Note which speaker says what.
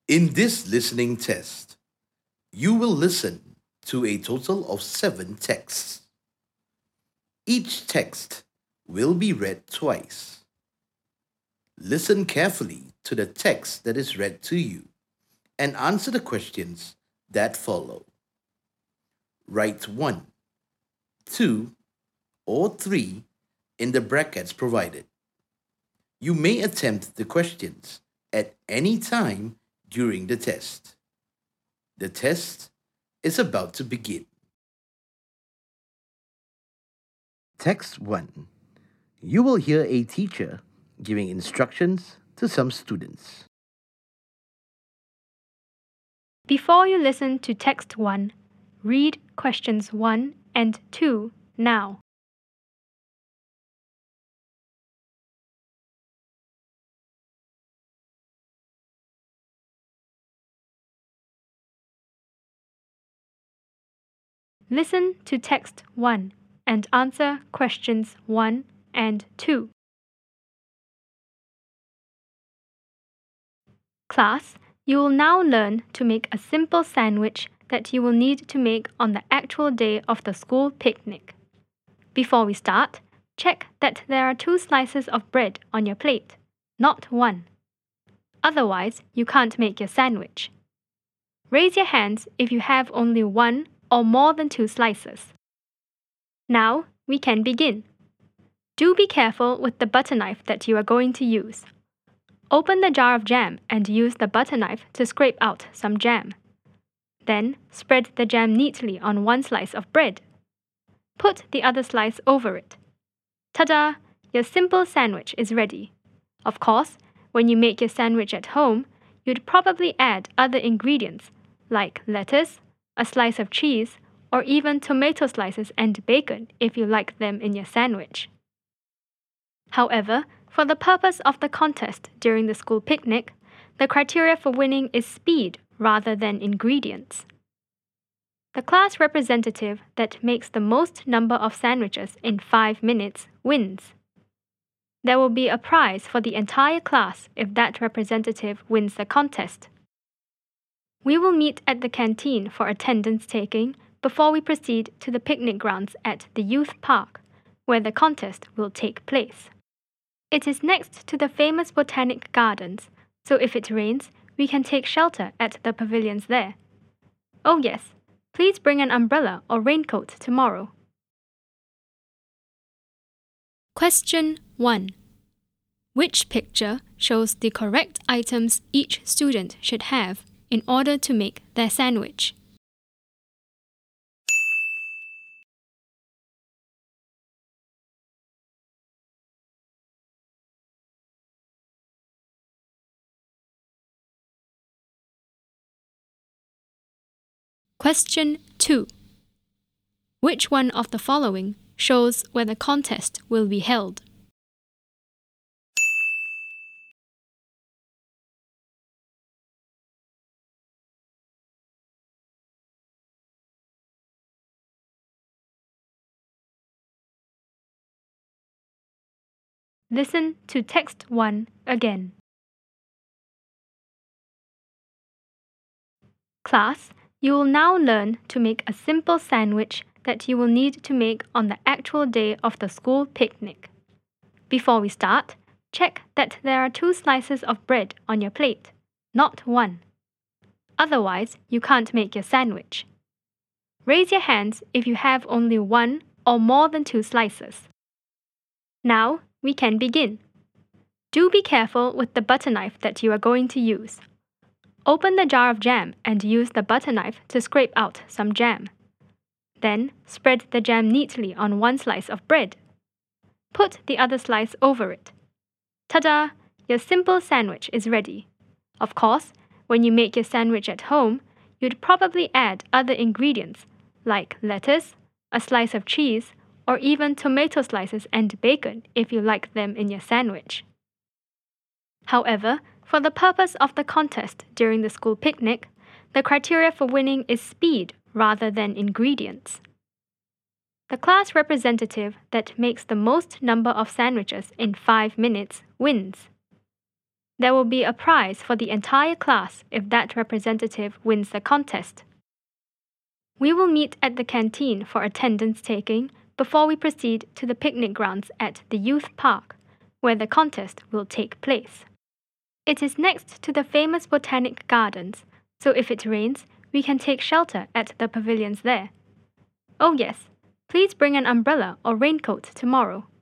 Speaker 1: In this listening test, you will listen to a total of 7 texts. Each text will be read twice. Listen carefully to the text that is read to you and answer the questions that follow. Write 1, 2, or 3 in the brackets provided. You may attempt the questions at any time during the test. The test is about to begin. Text 1. You will hear a teacher giving instructions to some students.
Speaker 2: Before you listen to text 1, read questions 1 and 2 now. Listen to text 1 and answer questions 1 and 2. Class, you will now learn to make a simple sandwich that you will need to make on the actual day of the school picnic. Before we start, check that there are 2 slices of bread on your plate, not 1. Otherwise, you can't make your sandwich. Raise your hands if you have only 1 or more than 2 slices. Now, we can begin. Do be careful with the butter knife that you are going to use. Open the jar of jam and use the butter knife to scrape out some jam. Then, spread the jam neatly on 1 slice of bread. Put the other slice over it. Ta-da! Your simple sandwich is ready. Of course, when you make your sandwich at home, you'd probably add other ingredients like lettuce, a slice of cheese, or even tomato slices and bacon if you like them in your sandwich. However, for the purpose of the contest during the school picnic, the criteria for winning is speed rather than ingredients. The class representative that makes the most number of sandwiches in 5 minutes wins. There will be a prize for the entire class if that representative wins the contest. We will meet at the canteen for attendance taking before we proceed to the picnic grounds at the youth park, where the contest will take place. It is next to the famous botanic gardens, so if it rains, we can take shelter at the pavilions there. Oh yes, please bring an umbrella or raincoat tomorrow. Question 1. Which picture shows the correct items each student should have in order to make their sandwich? Question 2. Which one of the following shows where the contest will be held? Listen to text 1 again. Class, you will now learn to make a simple sandwich that you will need to make on the actual day of the school picnic. Before we start, check that there are 2 slices of bread on your plate, not 1. Otherwise, you can't make your sandwich. Raise your hands if you have only 1 or more than 2 slices. Now, we can begin. Do be careful with the butter knife that you are going to use. Open the jar of jam and use the butter knife to scrape out some jam. Then, spread the jam neatly on 1 slice of bread. Put the other slice over it. Ta-da! Your simple sandwich is ready. Of course, when you make your sandwich at home, you'd probably add other ingredients like lettuce, a slice of cheese, or even tomato slices and bacon if you like them in your sandwich. However, for the purpose of the contest during the school picnic, the criteria for winning is speed rather than ingredients. The class representative that makes the most number of sandwiches in 5 minutes wins. There will be a prize for the entire class if that representative wins the contest. We will meet at the canteen for attendance taking before we proceed to the picnic grounds at the youth park, where the contest will take place. It is next to the famous botanic gardens, so if it rains, we can take shelter at the pavilions there. Oh yes, please bring an umbrella or raincoat tomorrow.